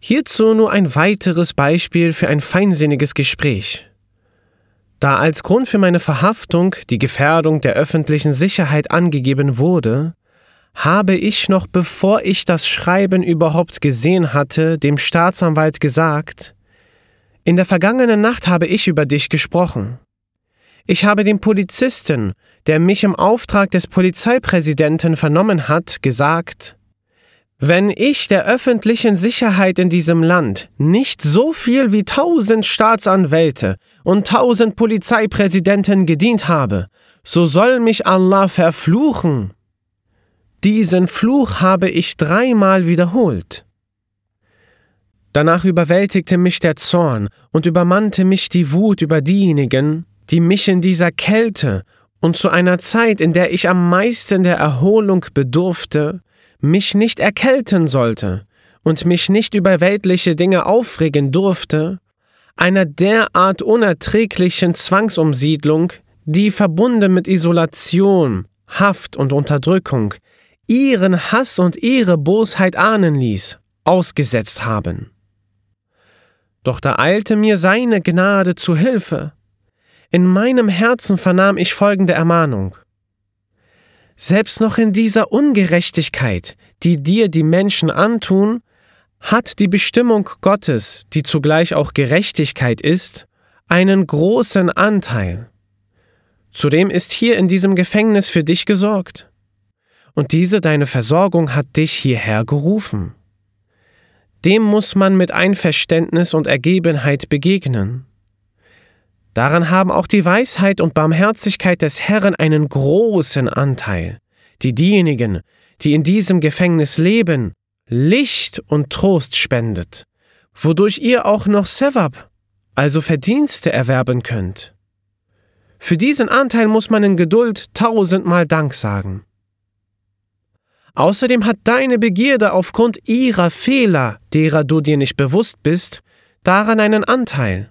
Hierzu nur ein weiteres Beispiel für ein feinsinniges Gespräch. Da als Grund für meine Verhaftung die Gefährdung der öffentlichen Sicherheit angegeben wurde, habe ich noch bevor ich das Schreiben überhaupt gesehen hatte, dem Staatsanwalt gesagt: In der vergangenen Nacht habe ich über dich gesprochen. Ich habe dem Polizisten, der mich im Auftrag des Polizeipräsidenten vernommen hat, gesagt: Wenn ich der öffentlichen Sicherheit in diesem Land nicht so viel wie 1000 Staatsanwälte und 1000 Polizeipräsidenten gedient habe, so soll mich Allah verfluchen. Diesen Fluch habe ich 3-mal wiederholt. Danach überwältigte mich der Zorn und übermannte mich die Wut über diejenigen, die mich in dieser Kälte und zu einer Zeit, in der ich am meisten der Erholung bedurfte, mich nicht erkälten sollte und mich nicht über weltliche Dinge aufregen durfte, einer derart unerträglichen Zwangsumsiedlung, die verbunden mit Isolation, Haft und Unterdrückung ihren Hass und ihre Bosheit ahnen ließ, ausgesetzt haben. Doch da eilte mir seine Gnade zu Hilfe. In meinem Herzen vernahm ich folgende Ermahnung: Selbst noch in dieser Ungerechtigkeit, die dir die Menschen antun, hat die Bestimmung Gottes, die zugleich auch Gerechtigkeit ist, einen großen Anteil. Zudem ist hier in diesem Gefängnis für dich gesorgt. Und diese deine Versorgung hat dich hierher gerufen. Dem muss man mit Einverständnis und Ergebenheit begegnen. Daran haben auch die Weisheit und Barmherzigkeit des Herrn einen großen Anteil, die diejenigen, die in diesem Gefängnis leben, Licht und Trost spendet, wodurch ihr auch noch Sewab, also Verdienste, erwerben könnt. Für diesen Anteil muss man in Geduld 1000-mal Dank sagen. Außerdem hat deine Begierde aufgrund ihrer Fehler, derer du dir nicht bewusst bist, daran einen Anteil.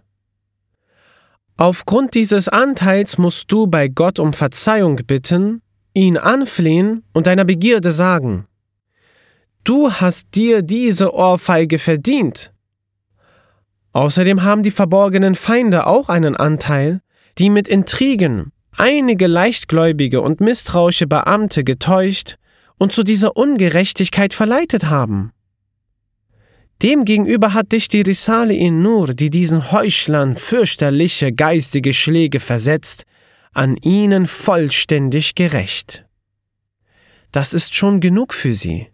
Aufgrund dieses Anteils musst du bei Gott um Verzeihung bitten, ihn anflehen und deiner Begierde sagen: Du hast dir diese Ohrfeige verdient. Außerdem haben die verborgenen Feinde auch einen Anteil, die mit Intrigen einige leichtgläubige und misstrauische Beamte getäuscht und zu dieser Ungerechtigkeit verleitet haben. Demgegenüber hat dich die Risale-i-Nur, die diesen Heuchlern fürchterliche geistige Schläge versetzt, an ihnen vollständig gerecht. Das ist schon genug für sie.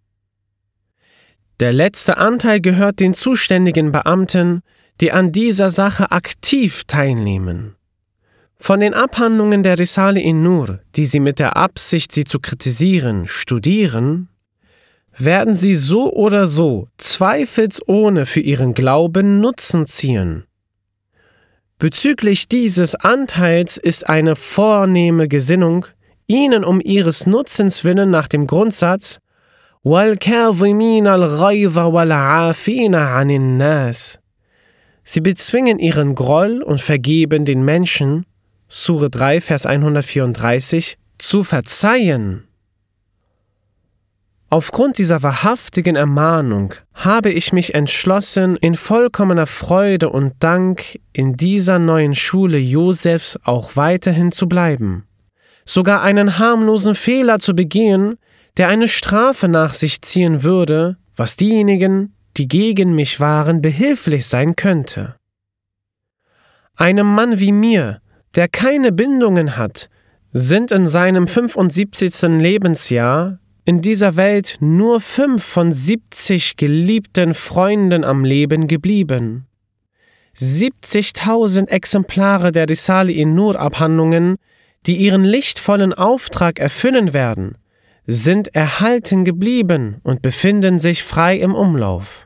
Der letzte Anteil gehört den zuständigen Beamten, die an dieser Sache aktiv teilnehmen. Von den Abhandlungen der Risale-i-Nur, die sie mit der Absicht, sie zu kritisieren, studieren, werden sie so oder so zweifelsohne für ihren Glauben Nutzen ziehen. Bezüglich dieses Anteils ist eine vornehme Gesinnung, ihnen um ihres Nutzens willen nach dem Grundsatz وَالْكَاظِمِينَ الْغَيْظَ وَالْعَافِينَ عَنِ النَّاسِ. Sie bezwingen ihren Groll und vergeben den Menschen, Sure 3, Vers 134, zu verzeihen. Aufgrund dieser wahrhaftigen Ermahnung habe ich mich entschlossen, in vollkommener Freude und Dank in dieser neuen Schule Josefs auch weiterhin zu bleiben, sogar einen harmlosen Fehler zu begehen, der eine Strafe nach sich ziehen würde, was diejenigen, die gegen mich waren, behilflich sein könnte. Einem Mann wie mir, der keine Bindungen hat, sind in seinem 75. Lebensjahr in dieser Welt nur 5 von 70 geliebten Freunden am Leben geblieben. 70.000 Exemplare der Risale-i-Nur-Abhandlungen, die ihren lichtvollen Auftrag erfüllen werden, sind erhalten geblieben und befinden sich frei im Umlauf.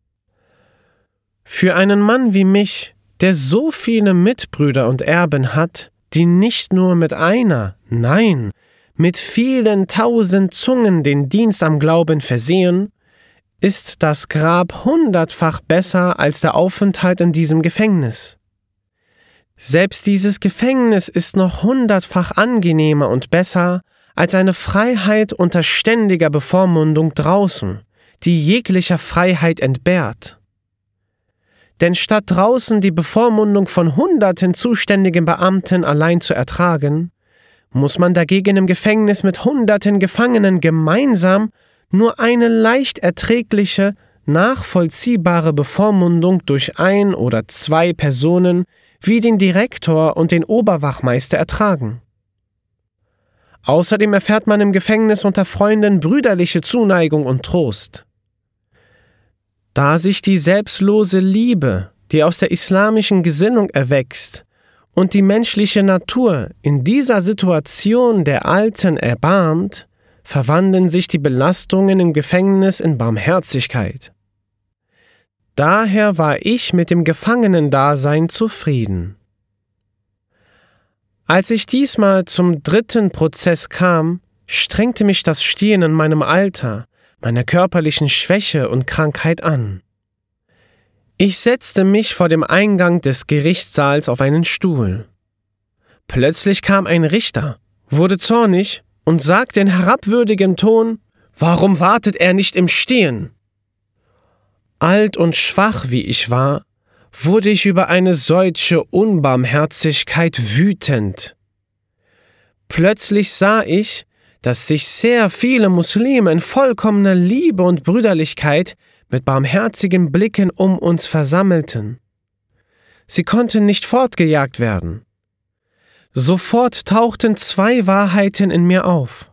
Für einen Mann wie mich, der so viele Mitbrüder und Erben hat, die nicht nur mit einer, nein, mit vielen 1000 Zungen den Dienst am Glauben versehen, ist das Grab 100-fach besser als der Aufenthalt in diesem Gefängnis. Selbst dieses Gefängnis ist noch 100-fach angenehmer und besser als eine Freiheit unter ständiger Bevormundung draußen, die jeglicher Freiheit entbehrt. Denn statt draußen die Bevormundung von hunderten zuständigen Beamten allein zu ertragen, muss man dagegen im Gefängnis mit hunderten Gefangenen gemeinsam nur eine leicht erträgliche, nachvollziehbare Bevormundung durch ein oder zwei Personen wie den Direktor und den Oberwachmeister ertragen. Außerdem erfährt man im Gefängnis unter Freunden brüderliche Zuneigung und Trost. Da sich die selbstlose Liebe, die aus der islamischen Gesinnung erwächst, und die menschliche Natur in dieser Situation der Alten erbarmt, verwandeln sich die Belastungen im Gefängnis in Barmherzigkeit. Daher war ich mit dem Gefangenendasein zufrieden. Als ich diesmal zum 3. Prozess kam, strengte mich das Stehen in meinem Alter, meiner körperlichen Schwäche und Krankheit an. Ich setzte mich vor dem Eingang des Gerichtssaals auf einen Stuhl. Plötzlich kam ein Richter, wurde zornig und sagte in herabwürdigem Ton: »Warum wartet er nicht im Stehen?« Alt und schwach wie ich war, wurde ich über eine solche Unbarmherzigkeit wütend. Plötzlich sah ich, dass sich sehr viele Muslime in vollkommener Liebe und Brüderlichkeit mit barmherzigen Blicken um uns versammelten. Sie konnten nicht fortgejagt werden. Sofort tauchten 2 Wahrheiten in mir auf.